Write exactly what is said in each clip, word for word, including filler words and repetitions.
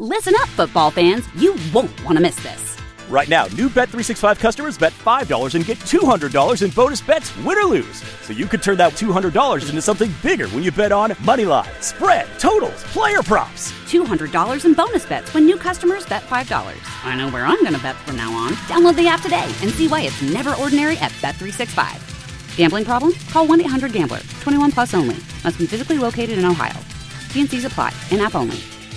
Listen up, football fans. You won't want to miss this. Right now, new Bet three sixty-five customers bet five dollars and get two hundred dollars in bonus bets, win or lose. So you could turn that two hundred dollars into something bigger when you bet on money line, spread, totals, player props. two hundred dollars in bonus bets when new customers bet five dollars. I know where I'm going to bet from now on. Download the app today and see why it's never ordinary at Bet three sixty-five. Gambling problem? Call one eight hundred gambler. twenty-one plus only. Must be physically located in Ohio. T and C's apply. In-app only.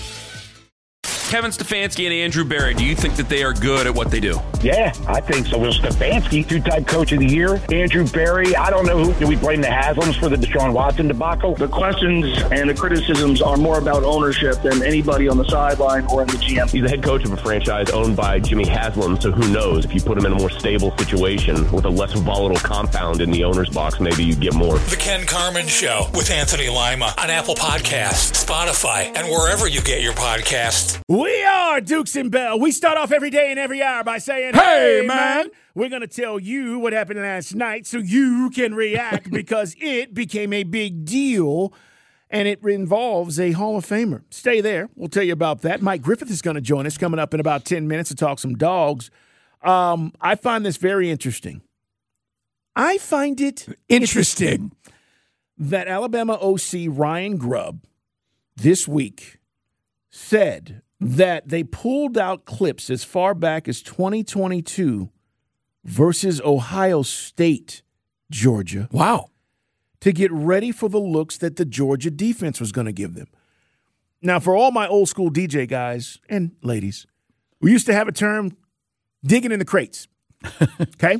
Kevin Stefanski and Andrew Berry, do you think that they are good at what they do? Yeah, I think so. Well, Stefanski, two-time coach of the year. Andrew Berry, I don't know who. Do we blame the Haslams for the Deshaun Watson debacle? The questions and the criticisms are more about ownership than anybody on the sideline or in the G M. He's the head coach of a franchise owned by Jimmy Haslam, so who knows? If you put him in a more stable situation with a less volatile compound in the owner's box, maybe you get more. The Ken Carman Show with Anthony Lima on Apple Podcasts, Spotify, and wherever you get your podcasts. We are Dukes and Bell. We start off every day and every hour by saying, hey, hey man, we're going to tell you what happened last night so you can react because it became a big deal and it involves a Hall of Famer. Stay there. We'll tell you about that. Mike Griffith is going to join us coming up in about ten minutes to talk some dogs. Um, I find this very interesting. I find it interesting, interesting that Alabama O C Ryan Grubb this week said that they pulled out clips as far back as twenty twenty-two versus Ohio State, Georgia. Wow. To get ready for the looks that the Georgia defense was going to give them. Now, for all my old school D J guys and ladies, we used to have a term, digging in the crates. Okay?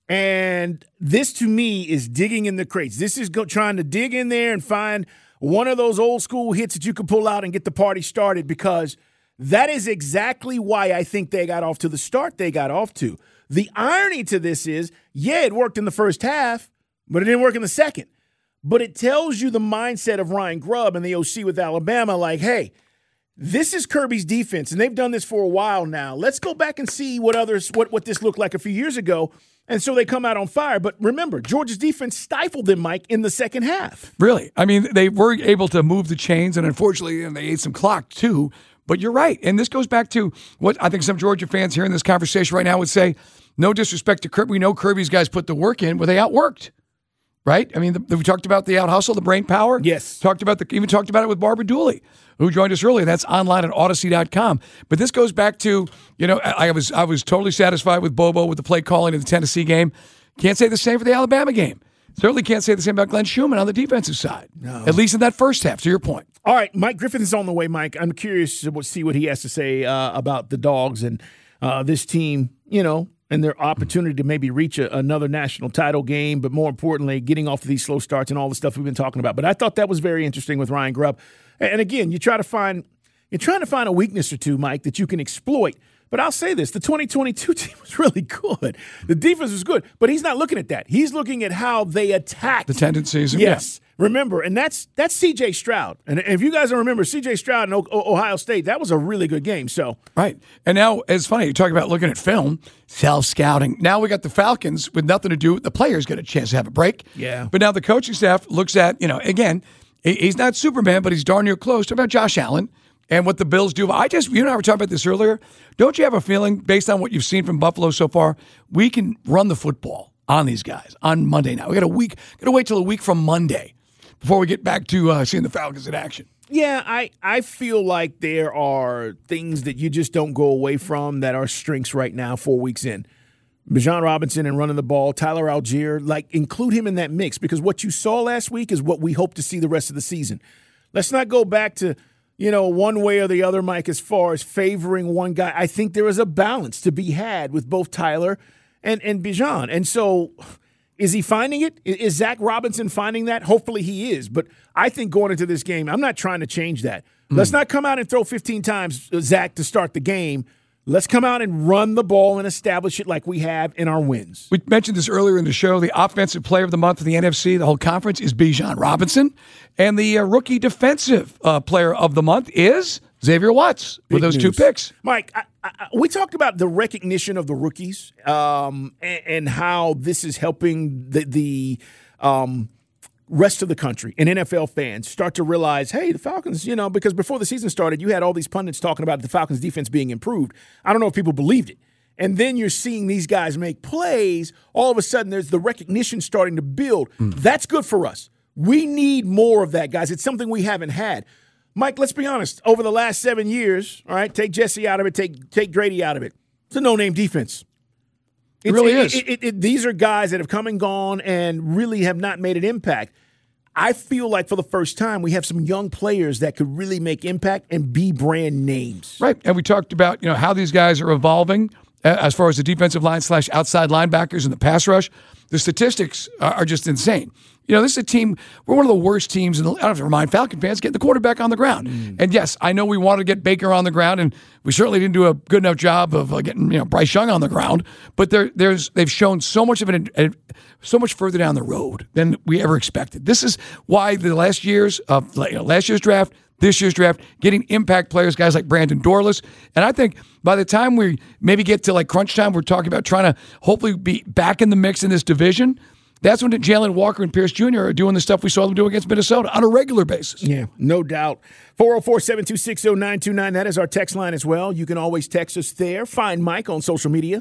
And this, to me, is digging in the crates. This is go, trying to dig in there and find one of those old school hits that you can pull out and get the party started, because that is exactly why I think they got off to the start they got off to. The irony to this is, yeah, it worked in the first half, but it didn't work in the second. But it tells you the mindset of Ryan Grubb and the O C with Alabama, like, hey, this is Kirby's defense, and they've done this for a while now. Let's go back and see what others what, what this looked like a few years ago. And so they come out on fire. But remember, Georgia's defense stifled them, Mike, in the second half. Really? I mean, they were able to move the chains, and unfortunately, and they ate some clock too. But you're right. And this goes back to what I think some Georgia fans here in this conversation right now would say, no disrespect to Kirby. We know Kirby's guys put the work in, but they outworked. Right? I mean, the, we talked about the out hustle, the brain power. Yes. Talked about the even talked about it with Barbara Dooley, who joined us earlier. That's online at Odyssey dot com. But this goes back to, you know, I, I was I was totally satisfied with Bobo with the play calling in the Tennessee game. Can't say the same for the Alabama game. Certainly can't say the same about Glenn Schumann on the defensive side. No. At least in that first half, to your point. All right, Mike Griffith is on the way, Mike. I'm curious to see what he has to say uh, about the Dogs and uh, this team, you know, and their opportunity to maybe reach a, another national title game, but more importantly, getting off of these slow starts and all the stuff we've been talking about. But I thought that was very interesting with Ryan Grubb. And again, you try to find you're trying to find a weakness or two, Mike, that you can exploit. But I'll say this, the twenty twenty-two team was really good. The defense was good, but he's not looking at that. He's looking at how they attacked. The tendencies. Yes. Yeah. Remember, and that's that's C J Stroud. And if you guys don't remember, C J Stroud in o- Ohio State, that was a really good game. So Right. And now, it's funny, you talk about looking at film, self-scouting. Now we got the Falcons with nothing to do. The players get a chance to have a break. Yeah. But now the coaching staff looks at, you know, again, he's not Superman, but he's darn near close. Talk about Josh Allen and what the Bills do. I just, you and I were talking about this earlier. Don't you have a feeling, based on what you've seen from Buffalo so far, we can run the football on these guys on Monday now? We got a week, got to wait till a week from Monday before we get back to uh, seeing the Falcons in action. Yeah, I, I feel like there are things that you just don't go away from that are strengths right now, four weeks in. Bijan Robinson and running the ball, Tyler Algier, like include him in that mix, because what you saw last week is what we hope to see the rest of the season. Let's not go back to, you know, one way or the other, Mike, as far as favoring one guy. I think there is a balance to be had with both Tyler and, and Bijan. And so is he finding it? Is Zach Robinson finding that? Hopefully he is. But I think going into this game, I'm not trying to change that. Mm. Let's not come out and throw fifteen times, Zach, to start the game. Let's come out and run the ball and establish it like we have in our wins. We mentioned this earlier in the show. The offensive player of the month for the N F C, the whole conference, is Bijan Robinson. And the uh, rookie defensive uh, player of the month is Xavier Watts with Big those news. two picks. Mike, I, I, we talked about the recognition of the rookies um, and, and how this is helping the, the um, rest of the country and N F L fans start to realize, hey, the Falcons, you know, because before the season started, you had all these pundits talking about the Falcons defense being improved. I don't know if people believed it. And then you're seeing these guys make plays. All of a sudden, there's the recognition starting to build. Mm. That's good for us. We need more of that, guys. It's something we haven't had. Mike, let's be honest. Over the last seven years, all right, take Jesse out of it, take take Grady out of it. It's a no-name defense. It really is. It, it, it, these are guys that have come and gone and really have not made an impact. I feel like for the first time we have some young players that could really make impact and be brand names. Right, and we talked about, you know, how these guys are evolving as far as the defensive line slash outside linebackers and the pass rush. The statistics are just insane. You know, this is a team, we're one of the worst teams, in the, I don't have to remind Falcon fans, getting the quarterback on the ground. Mm. And yes, I know we wanted to get Baker on the ground, and we certainly didn't do a good enough job of uh, getting, you know, Bryce Young on the ground, but there, there's they've shown so much of it, uh, so much further down the road than we ever expected. This is why the last year's, uh, you know, last year's draft, this year's draft, getting impact players, guys like Brandon Dorlus. And I think by the time we maybe get to like crunch time, we're talking about trying to hopefully be back in the mix in this division. That's when Jalen Walker and Pierce Junior are doing the stuff we saw them do against Minnesota on a regular basis. Yeah, no doubt. four oh four, seven two six, oh nine two nine. That is our text line as well. You can always text us there. Find Mike on social media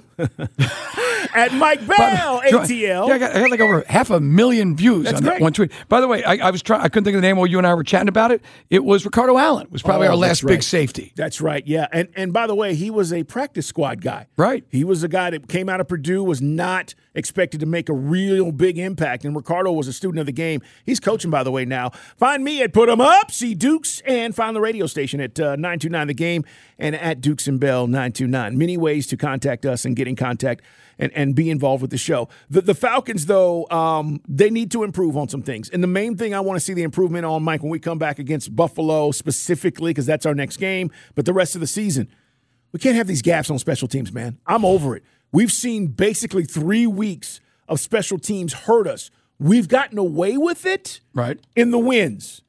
at Mike Bell, A T L. Yeah, I got, I got like over half a million views That's on great. that one tweet. By the way, I, I was trying. I couldn't think of the name while you and I were chatting about it. It was Ricardo Allen. It was probably oh, our last right. big safety. That's right, yeah. And and by the way, he was a practice squad guy. Right. He was a guy that came out of Purdue, was not expected to make a real big impact. And Ricardo was a student of the game. He's coaching, by the way, now. Find me at Put 'em Up, see Dukes, and find the radio station at uh, nine two nine The Game and at Dukes and Bell nine two nine. Many ways to contact us and get in contact and, and be involved with the show. The, the Falcons, though, um, they need to improve on some things. And the main thing I want to see the improvement on, Mike, when we come back against Buffalo specifically, because that's our next game, but the rest of the season, we can't have these gaps on special teams, man. I'm over it. We've seen basically three weeks of special teams hurt us. We've gotten away with it right. in the wins.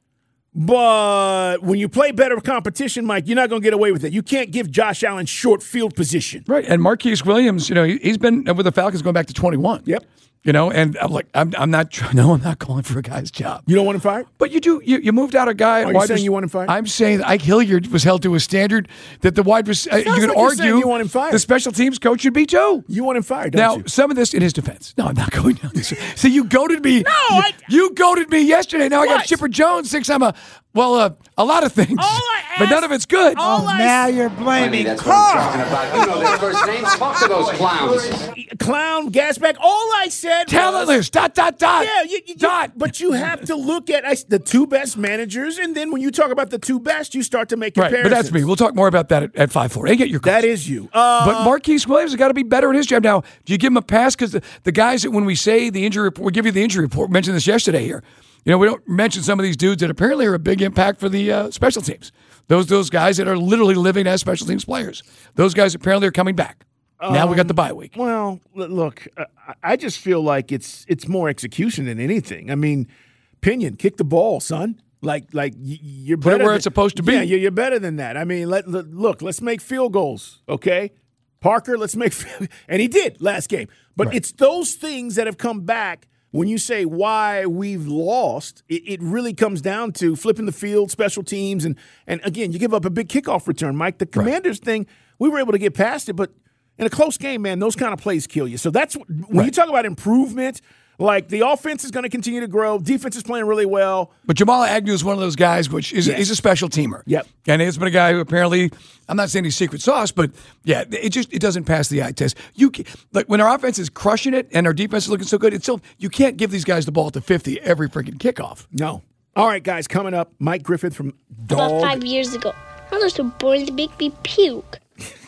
But when you play better competition, Mike, you're not going to get away with it. You can't give Josh Allen short field position. Right. And Marquise Williams, you know, he's been with the Falcons going back to twenty-one. Yep. You know, and I'm like, I'm, I'm not, no, I'm not calling for a guy's job. You don't want him fired? But you do, you, you moved out a guy. Are you saying you want him fired? I'm saying that Ike Hilliard was held to a standard that the wide receiver, you can like argue you want him fired. The special teams coach should be too. You want him fired, don't now, you? Now, some of this in his defense. No, I'm not going down this. See, you goaded me. No, I. You goaded me yesterday. Now what? I got Chipper Jones thinks I'm a, well, uh, a lot of things. All I asked, but none of it's good. All oh, I now you're blaming That's Carr. what I'm talking about. You know their first names. Talk to those clowns. Clown, gasback. All I said Talentless. was, Dot, dot, dot. Yeah, you, you, dot. But you have to look at I, the two best managers, and then when you talk about the two best, you start to make comparisons. Right, but that's me. We'll talk more about that at, at five four. Hey, get your calls. That is you. Uh, but Marquise Williams has got to be better at his job. Now, do you give him a pass? Because the, the guys that when we say the injury report, we give you the injury report, we mentioned this yesterday here. You know, we don't mention some of these dudes that apparently are a big impact for the uh, special teams. Those those guys that are literally living as special teams players. Those guys apparently are coming back. Um, now we got the bye week. Well, look, I just feel like it's it's more execution than anything. I mean, Pinion, kick the ball, son. Like like you're Put better it where than, it's supposed to be. Yeah, you're better than that. I mean, let, let look, let's make field goals, okay? Parker, let's make and he did last game. But right. It's those things that have come back. When you say why we've lost, it, it really comes down to flipping the field, special teams, and and again, you give up a big kickoff return, Mike. The Commanders right. thing, we were able to get past it, but in a close game, man, those kind of plays kill you. So that's when right. you talk about improvement. Like, the offense is going to continue to grow. Defense is playing really well. But Jamal Agnew is one of those guys, which is yes. he's a special teamer. Yep. And he's been a guy who apparently, I'm not saying he's secret sauce, but yeah, it just it doesn't pass the eye test. You like when our offense is crushing it and our defense is looking so good, it's still you can't give these guys the ball at the fifty every freaking kickoff. No. All right, guys, coming up, Mike Griffith from Dog. About five years ago, I was so bored to make me puke.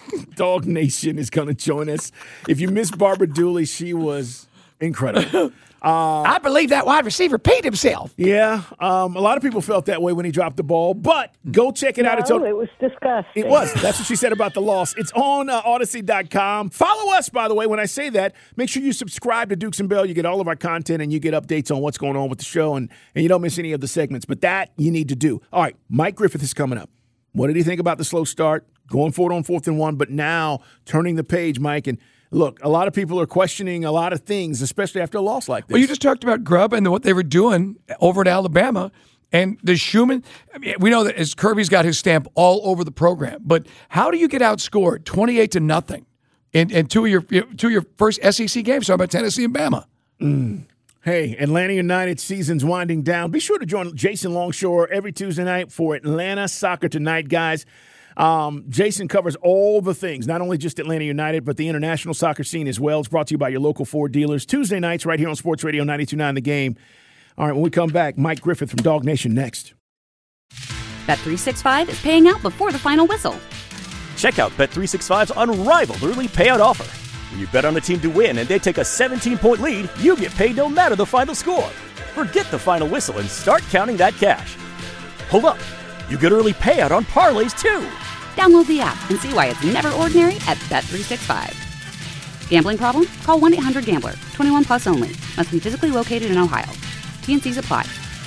Dog Nation is going to join us. If you missed Barbara Dooley, she was incredible. Uh, I believe that wide receiver peed himself. Yeah, um, a lot of people felt that way when he dropped the ball, but go check it no, out. It's on, it was disgusting. It was. That's what she said about the loss. It's on uh, Odyssey dot com. Follow us, by the way, when I say that. Make sure you subscribe to Dukes and Bell. You get all of our content, and you get updates on what's going on with the show, and, and you don't miss any of the segments. But that you need to do. All right, Mike Griffith is coming up. What did he think about the slow start? Going for it on fourth and one, but now turning the page, Mike, and look, a lot of people are questioning a lot of things, especially after a loss like this. Well, you just talked about Grubb and what they were doing over at Alabama. And the Schumann, I mean, we know that as Kirby's got his stamp all over the program, but how do you get outscored twenty-eight to nothing in, in two of your two of your first S E C games? Talking about Tennessee and Bama. Mm. Hey, Atlanta United season's winding down. Be sure to join Jason Longshore every Tuesday night for Atlanta Soccer Tonight, guys. Um, Jason covers all the things, not only just Atlanta United, but the international soccer scene as well. It's brought to you by your local Ford dealers. Tuesday nights right here on Sports Radio ninety-two point nine The Game. All right, when we come back, Mike Griffith from Dog Nation next. Bet three sixty-five is paying out before the final whistle. Check out Bet three sixty-five's unrivaled early payout offer. When you bet on a team to win and they take a seventeen-point lead, you get paid no matter the final score. Forget the final whistle and start counting that cash. Hold up. You get early payout on parlays, too. Download the app and see why it's never ordinary at Bet three sixty-five. Gambling problem? Call one eight hundred gambler. twenty-one plus only. Must be physically located in Ohio. T N Cs apply.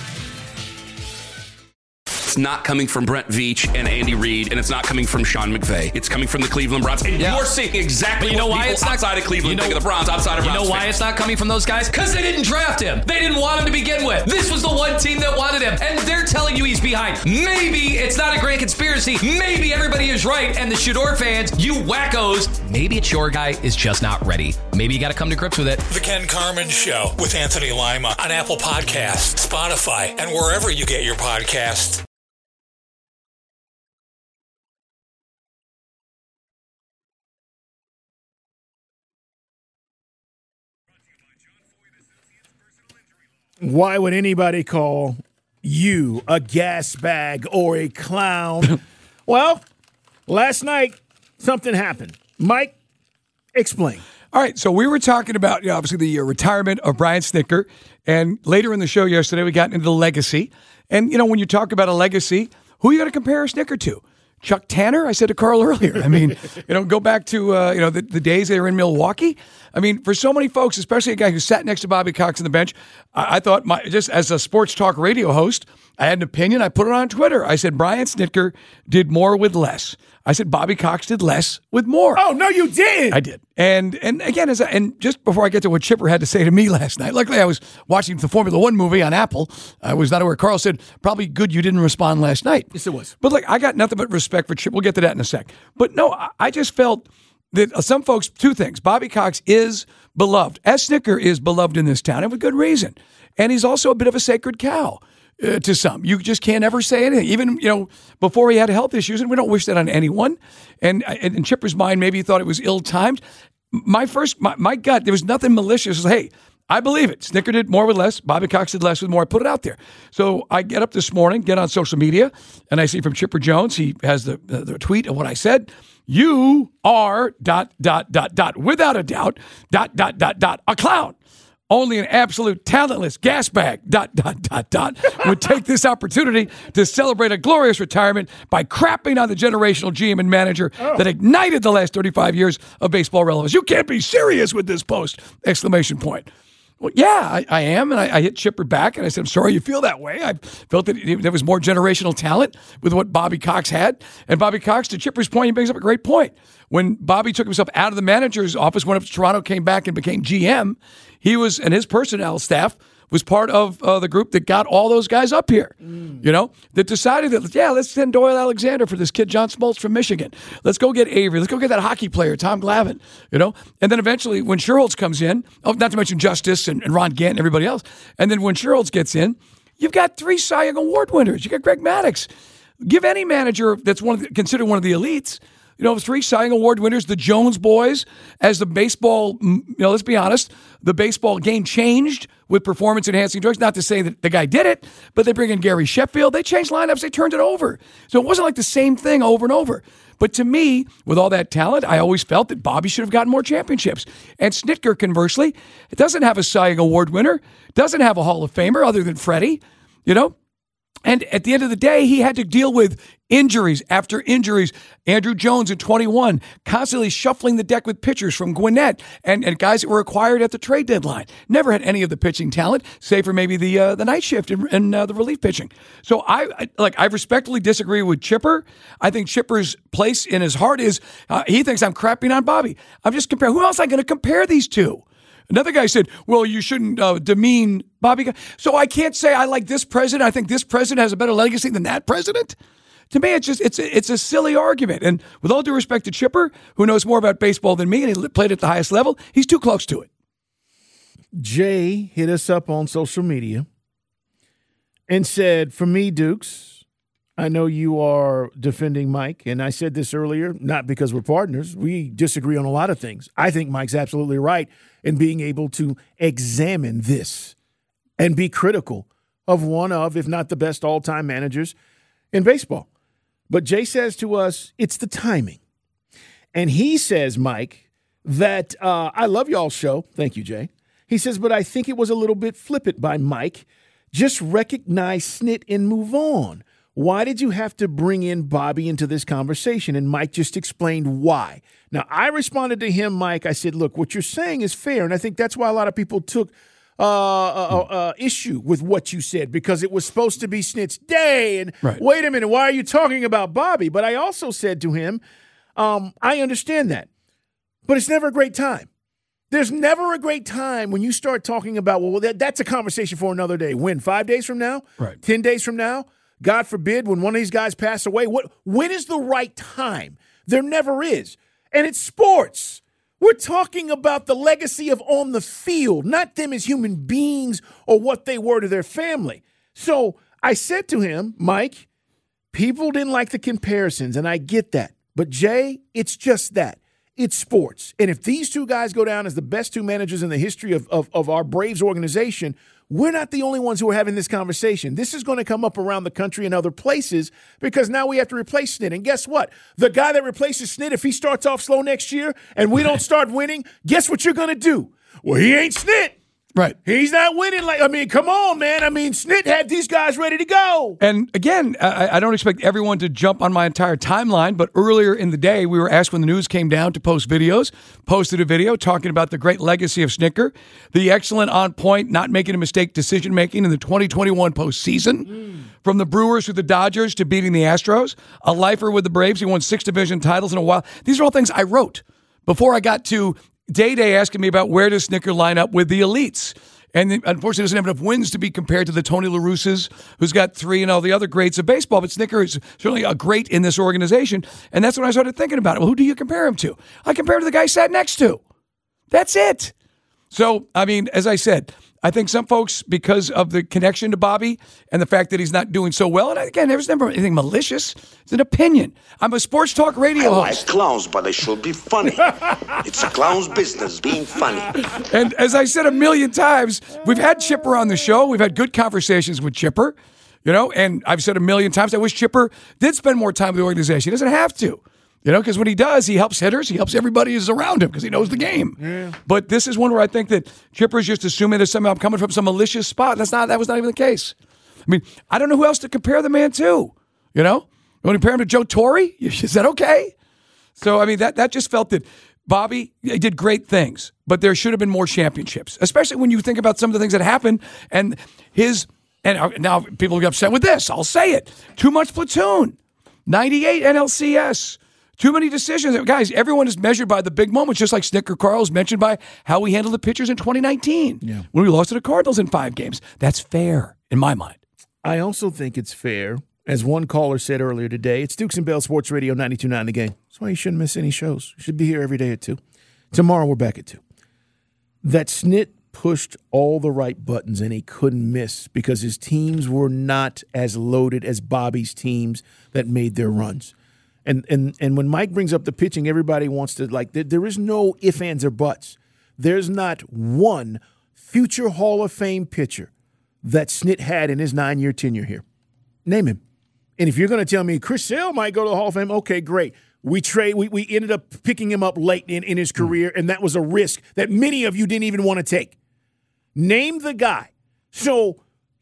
It's not coming from Brent Veach and Andy Reid, and it's not coming from Sean McVay. It's coming from the Cleveland Browns. And yeah. you're seeing exactly but you know what why people it's not, outside of Cleveland you know, think of the Browns, outside of You Browns know why fans. it's not coming from those guys? Because they didn't draft him. They didn't want him to begin with. This was the one team that wanted him, and they're telling you he's behind. Maybe it's not a grand conspiracy. Maybe everybody is right, and the Shador fans, you wackos, maybe it's your guy is just not ready. Maybe you got to come to grips with it. The Ken Carman Show with Anthony Lima on Apple Podcasts, Spotify, and wherever you get your podcasts. Why would anybody call you a gas bag or a clown? Well, last night, something happened. Mike, explain. All right, so we were talking about, you know, obviously, the uh, retirement of Brian Snitker, and later in the show yesterday, we got into the legacy. And, you know, when you talk about a legacy, who are you going to compare Snitker to? Chuck Tanner? I said to Carl earlier. I mean, you know, go back to, uh, you know, the, the days they were in Milwaukee. I mean, for so many folks, especially a guy who sat next to Bobby Cox on the bench, I, I thought, my, just as a sports talk radio host, I had an opinion. I put it on Twitter. I said, Brian Snitker did more with less. I said, Bobby Cox did less with more. Oh, no, you did. I did. And and again, as I, and just before I get to what Chipper had to say to me last night, luckily I was watching the Formula One movie on Apple. I was not aware. Carl said, probably good you didn't respond last night. Yes, it was. But like, I got nothing but respect for Chip. We'll get to that in a sec. But no, I, I just felt that some folks, two things. Bobby Cox is beloved. S. Snitker is beloved in this town, and with good reason. And he's also a bit of a sacred cow. Uh, to some. You just can't ever say anything. Even, you know, before he had health issues, and we don't wish that on anyone. And, and in Chipper's mind, maybe he thought it was ill-timed. My first, my, my gut, there was nothing malicious. Hey, I believe it. Snitker did more with less. Bobby Cox did less with more. I put it out there. So I get up this morning, get on social media, and I see from Chipper Jones, he has the, the, the tweet of what I said. You are dot, dot, dot, dot, without a doubt, dot, dot, dot, dot, a clown. Only an absolute talentless gas bag, dot, dot, dot, dot, would take this opportunity to celebrate a glorious retirement by crapping on the generational G M and manager oh. that ignited the last thirty-five years of baseball relevance. You can't be serious with this post! Exclamation point. Well, yeah, I, I am, and I, I hit Chipper back, and I said, I'm sorry you feel that way. I felt that it, there was more generational talent with what Bobby Cox had. And Bobby Cox, to Chipper's point, he brings up a great point. When Bobby took himself out of the manager's office, went up to Toronto, came back, and became G M, he was, and his personnel staff was part of uh, the group that got all those guys up here, mm. you know, that decided that, yeah, let's send Doyle Alexander for this kid, John Smoltz from Michigan. Let's go get Avery. Let's go get that hockey player, Tom Glavine, you know. And then eventually when Sherholtz comes in, oh, not to mention Justice and, and Ron Gant and everybody else, and then when Sherholtz gets in, you've got three Cy Young Award winners. You got Greg Maddux. Give any manager that's one of the, considered one of the elites, you know, three Cy Young Award winners, the Jones boys, as the baseball, you know, let's be honest, the baseball game changed with performance-enhancing drugs. Not to say that the guy did it, but they bring in Gary Sheffield. They changed lineups. They turned it over. So it wasn't like the same thing over and over. But to me, with all that talent, I always felt that Bobby should have gotten more championships. And Snitker, conversely, it doesn't have a Cy Young Award winner, doesn't have a Hall of Famer other than Freddie, you know. And at the end of the day, he had to deal with injuries after injuries. Andrew Jones in twenty-one, constantly shuffling the deck with pitchers from Gwinnett and, and guys that were acquired at the trade deadline. Never had any of the pitching talent, save for maybe the uh, the night shift and, and uh, the relief pitching. So I, I like I respectfully disagree with Chipper. I think Chipper's place in his heart is uh, he thinks I'm crapping on Bobby. I'm just comparing. Who else am I going to compare these to? Another guy said, well, you shouldn't uh, demean Bobby. So I can't say I like this president. I think this president has a better legacy than that president. To me, it's just it's a, it's a silly argument. And with all due respect to Chipper, who knows more about baseball than me and he played at the highest level, he's too close to it. Jay hit us up on social media and said, for me, Dukes, I know you are defending Mike, and I said this earlier, not because we're partners. We disagree on a lot of things. I think Mike's absolutely right in being able to examine this and be critical of one of, if not the best all-time managers in baseball. But Jay says to us, it's the timing. And he says, Mike, that uh, I love y'all's show. Thank you, Jay. He says, but I think it was a little bit flippant by Mike. Just recognize Snit and move on. Why did you have to bring in Bobby into this conversation? And Mike just explained why. Now, I responded to him, Mike. I said, look, what you're saying is fair. And I think that's why a lot of people took uh, uh, uh, issue with what you said, because it was supposed to be Snit's day. And right. Wait a minute, why are you talking about Bobby? But I also said to him, um, I understand that, but it's never a great time. There's never a great time when you start talking about, well, that, that's a conversation for another day. When? Five days from now? Right. Ten days from now? God forbid, when one of these guys pass away, what? When is the right time? There never is. And it's sports. We're talking about the legacy of on the field, not them as human beings or what they were to their family. So I said to him, Mike, people didn't like the comparisons, and I get that. But, Jay, it's just that. It's sports. And if these two guys go down as the best two managers in the history of, of, of our Braves organization, we're not the only ones who are having this conversation. This is going to come up around the country and other places because now we have to replace Snit. And guess what? The guy that replaces Snit, if he starts off slow next year and we don't start winning, guess what you're going to do? Well, he ain't Snit. Right. He's not winning. Like, I mean, come on, man. I mean, Snit had these guys ready to go. And again, I, I don't expect everyone to jump on my entire timeline, but earlier in the day, we were asked when the news came down to post videos, posted a video talking about the great legacy of Snitker, the excellent on point, not making a mistake decision-making in the twenty twenty-one postseason, mm. from the Brewers to the Dodgers to beating the Astros, a lifer with the Braves. He won six division titles in a while. These are all things I wrote before I got to Day-Day asking me about where does Snitker line up with the elites. And unfortunately, doesn't have enough wins to be compared to the Tony La Russes, who's got three and all the other greats of baseball. But Snitker is certainly a great in this organization. And that's when I started thinking about it. Well, who do you compare him to? I compare him to the guy he sat next to. That's it. So, I mean, as I said, I think some folks, because of the connection to Bobby and the fact that he's not doing so well, and again, there's never anything malicious. It's an opinion. I'm a sports talk radio I host. like clowns, but they should be funny. It's a clown's business, being funny. And as I said a million times, we've had Chipper on the show. We've had good conversations with Chipper, you know, and I've said a million times, I wish Chipper did spend more time with the organization. He doesn't have to. You know, because when he does, he helps hitters. He helps everybody who's around him because he knows the game. Yeah. But this is one where I think that Chipper's just assuming that somehow I'm coming from some malicious spot. That's not. That was not even the case. I mean, I don't know who else to compare the man to. You know, you want to compare him to Joe Torre? Is that okay? So I mean, that that just felt that Bobby did great things, but there should have been more championships, especially when you think about some of the things that happened and his. And now people get upset with this. I'll say it. Too much platoon. ninety-eight N L C S. Too many decisions. Guys, everyone is measured by the big moments, just like Snitker Carl is mentioned by how we handled the pitchers in twenty nineteen yeah. when we lost to the Cardinals in five games. That's fair, in my mind. I also think it's fair, as one caller said earlier today, it's Dukes and Bell Sports Radio ninety-two point nine The Game. That's why you shouldn't miss any shows. You should be here every day at two. Tomorrow we're back at two. That Snit pushed all the right buttons and he couldn't miss because his teams were not as loaded as Bobby's teams that made their runs. And and and when Mike brings up the pitching, everybody wants to, like, there, there is no ifs, ands, or buts. There's not one future Hall of Fame pitcher that Snit had in his nine-year tenure here. Name him. And if you're going to tell me Chris Sale might go to the Hall of Fame, okay, great. We trade. We, we ended up picking him up late in, in his career, and that was a risk that many of you didn't even want to take. Name the guy. So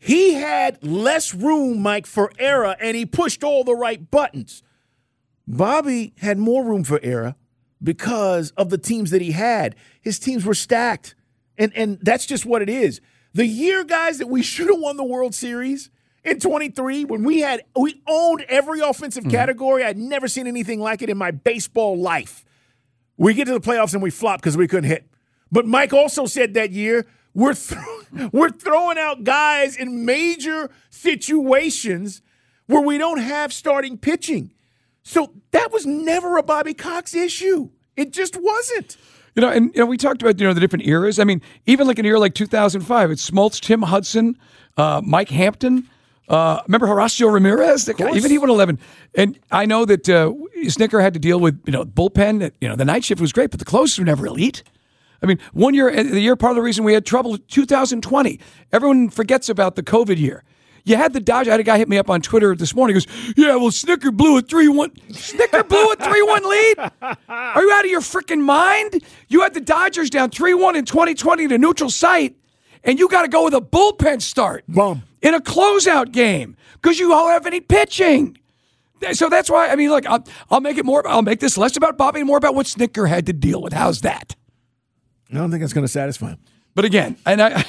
he had less room, Mike, for error, and he pushed all the right buttons. Bobby had more room for error because of the teams that he had. His teams were stacked, and, and that's just what it is. The year, guys, that we should have won the World Series in twenty-three, when we had we owned every offensive mm-hmm. category, I'd never seen anything like it in my baseball life. We get to the playoffs and we flop because we couldn't hit. But Mike also said that year, we're th- we're throwing out guys in major situations where we don't have starting pitching. So that was never a Bobby Cox issue. It just wasn't. You know, and you know, we talked about you know the different eras. I mean, even like an era like two thousand five, it's Smoltz, Tim Hudson, uh, Mike Hampton. Uh, remember Horacio Ramirez? The guy, even he went eleven. And I know that uh, Snitker had to deal with you know bullpen. You know, the night shift was great, but the closers were never elite. I mean, one year, the year part of the reason we had trouble, two thousand twenty. Everyone forgets about the COVID year. You had the Dodgers. I had a guy hit me up on Twitter this morning. He goes, yeah, well, Snitker blew a three one. Snitker blew a three one lead? Are you out of your freaking mind? You had the Dodgers down three one in twenty twenty to neutral site, and you got to go with a bullpen start Boom. in a closeout game because you don't have any pitching. So that's why, I mean, look, I'll, I'll make it more, I'll make this less about Bobby and more about what Snitker had to deal with. How's that? I don't think it's going to satisfy him. But again, and I,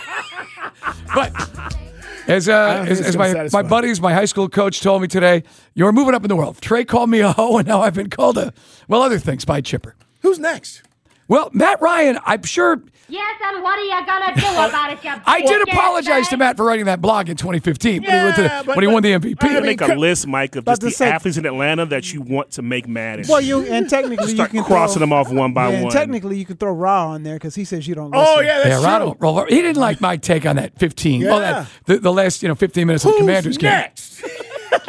but as uh, as, as my, my buddies, my high school coach told me today, you're moving up in the world. Trey called me a hoe, and now I've been called a, well, other things by Chipper. Who's next? Well, Matt Ryan, I'm sure. Yes, and what are you going to do about it, you I did apologize to Matt for writing that blog in twenty fifteen yeah, when, he, went to the, but, when he but, won the M V P. You make a list, Mike, of just the say, athletes in Atlanta that you want to make mad. Well, you and technically start you can crossing throw, them off one by yeah, one. And technically, you can throw Raw on there because he says you don't. Listen. Oh yeah, that's yeah, true. Ronald, he didn't like my take on that fifteen. Yeah. Well, that, the, the last you know fifteen minutes Who's of the Commanders next? game.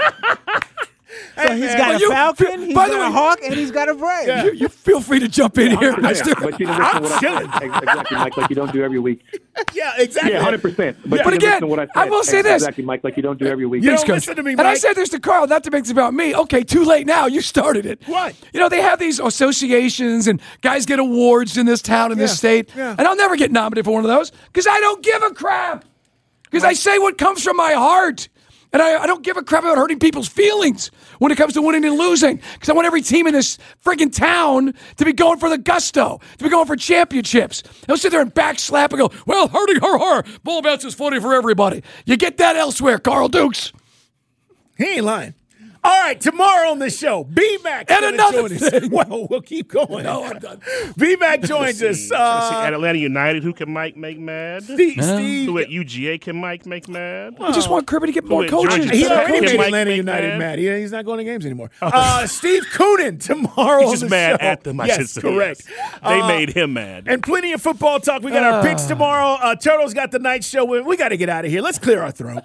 So he's got a you, falcon, he's by got the way, a hawk, and he's got a brave. Yeah. You, you feel free to jump in here, Mister. But you know, listen to what I said. Exactly, Mike, like you don't do every week. Yeah, exactly. Yeah, one hundred percent. But, Yeah. But you know, again, listen to what I, said. I will say this. Exactly, Mike, like you don't do every week. You Yes, don't Coach. listen to me, And I Mike. said this to Carl, not to make this about me. Okay, too late now. You started it. What? You know, they have these associations and guys get awards in this town, in this Yeah, state. yeah. And I'll never get nominated for one of those because I don't give a crap. Because I say what comes from my heart. And I, I don't give a crap about hurting people's feelings when it comes to winning and losing. Because I want every team in this friggin' town to be going for the gusto, to be going for championships. They'll sit there and backslap and go, well, hurting her, her. Bull bats is funny for everybody. You get that elsewhere, Carl Dukes. He ain't lying. All right, tomorrow on the show, B-Mac. And another join us. thing. Well, we'll keep going. No, I'm done. B-Mac joins us. Uh, At Atlanta United, who can Mike make mad? Steve, Yeah. Steve Who at U G A can Mike make mad? I just want Kirby to get more Wait, coaches. Georgia he Tech already can made Mike Atlanta make United mad? mad. He, he's not going to games anymore. Uh, Steve Coonan tomorrow He's just on the mad show. at them, I yes, should say. correct. They Uh, made him mad. And plenty of football talk. We got our picks tomorrow. Uh, Turtle's got the night show. We, we got to get out of here. Let's clear our throat.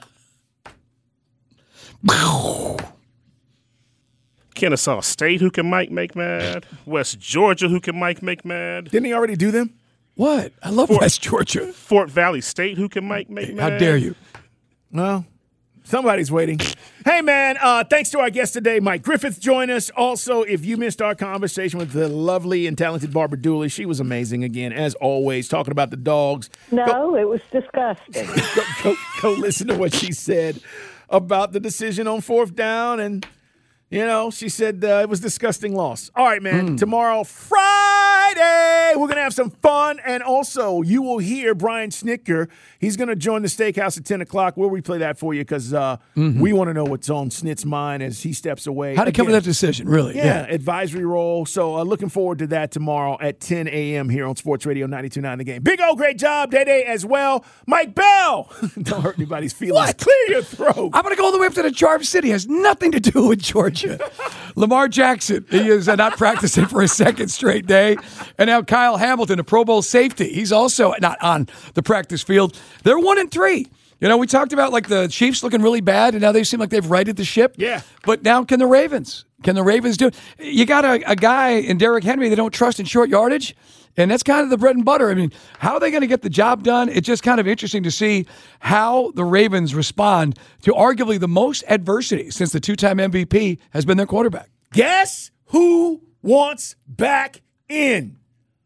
Kennesaw State, who can Mike make mad? West Georgia, who can Mike make mad? Didn't he already do them? What? I love Fort- West Georgia. Fort Valley State, who can Mike make mad? How dare you? No. Somebody's waiting. Hey, man, uh, thanks to our guest today, Mike Griffith, join us. Also, if you missed our conversation with the lovely and talented Barbara Dooley, she was amazing again, as always, talking about the dogs. No, go, it was disgusting. go, go, go listen to what she said about the decision on fourth down. And, you know, she said uh, it was disgusting loss. All right, man, mm. tomorrow, Friday, we're going to have some fun. And also, you will hear Brian Snitker. He's going to join the Steakhouse at ten o'clock. We'll replay that for you because uh, mm-hmm. we want to know what's on Snit's mind as he steps away. How to come to that decision, really? Yeah, Yeah. advisory role. So uh, looking forward to that tomorrow at ten a.m. here on Sports Radio ninety-two point nine The Game. Big O, great job. Day-Day as well. Mike Bell. Don't hurt anybody's feelings. What? Clear your throat. I'm going to go all the way up to the Charm City. It has nothing to do with Georgia. Lamar Jackson, he is uh, not practicing for a second straight day. And now Kyle Hamilton, a Pro Bowl safety. He's also not on the practice field. They're one and three. You know, we talked about like the Chiefs looking really bad, and now they seem like they've righted the ship. Yeah. But now can the Ravens? Can the Ravens do it? You got a, a guy in Derrick Henry they don't trust in short yardage, and that's kind of the bread and butter. I mean, how are they going to get the job done? It's just kind of interesting to see how the Ravens respond to arguably the most adversity since the two-time M V P has been their quarterback. Guess who wants back in?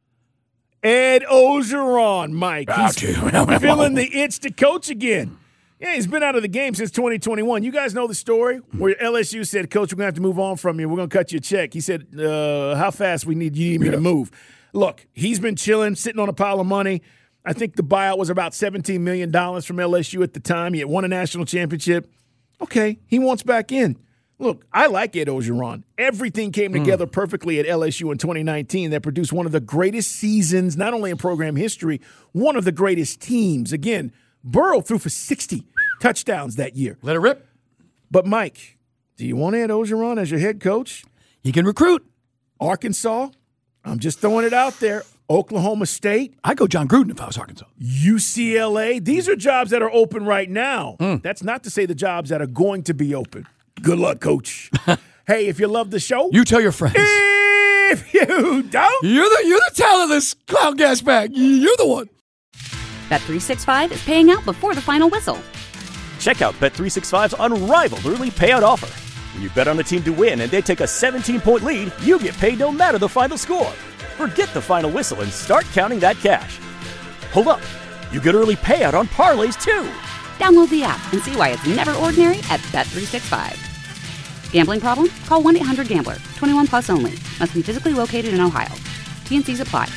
Ed Ogeron, Mike. He's feeling the itch to coach again. Yeah, he's been out of the game since twenty twenty-one. You guys know the story where L S U said, Coach, we're going to have to move on from you. We're going to cut you a check. He said, uh, how fast we need you need me to move? Look, he's been chilling, sitting on a pile of money. I think the buyout was about seventeen million dollars from L S U at the time. He had won a national championship. Okay, he wants back in. Look, I like Ed Orgeron. Everything came together mm. perfectly at L S U in twenty nineteen that produced one of the greatest seasons, not only in program history, one of the greatest teams. Again, Burrow threw for sixty touchdowns that year. Let it rip. But, Mike, do you want Ed Orgeron as your head coach? He can recruit. Arkansas, I'm just throwing it out there. Oklahoma State. I'd go John Gruden if I was Arkansas. U C L A. These are jobs that are open right now. Mm. That's not to say the jobs that are going to be open. Good luck, Coach. Hey, if you love the show, you tell your friends. If you don't, you're the you're the talent of this clown gas bag. You're the one. Bet three sixty-five is paying out before the final whistle. Check out Bet three sixty-five's unrivaled early payout offer. When you bet on a team to win and they take a seventeen-point lead, you get paid no matter the final score. Forget the final whistle and start counting that cash. Hold up. You get early payout on parlays, too. Download the app and see why it's never ordinary at Bet three sixty-five. Gambling problem? Call one eight hundred gambler. twenty-one plus only. Must be physically located in Ohio. T N Cs apply.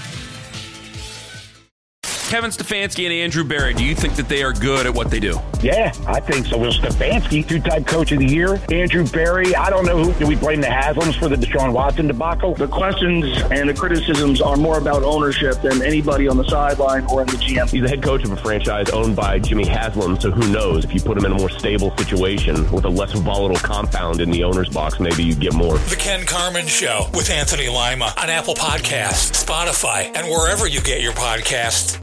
Kevin Stefanski and Andrew Berry, do you think that they are good at what they do? Yeah, I think so. Will Stefanski, two-time coach of the year. Andrew Berry, I don't know who. Do we blame the Haslams for the Deshaun Watson debacle? The questions and the criticisms are more about ownership than anybody on the sideline or in the G M. He's the head coach of a franchise owned by Jimmy Haslam, so who knows? If you put him in a more stable situation with a less volatile compound in the owner's box, maybe you get more. The Ken Carman Show with Anthony Lima on Apple Podcasts, Spotify, and wherever you get your podcasts.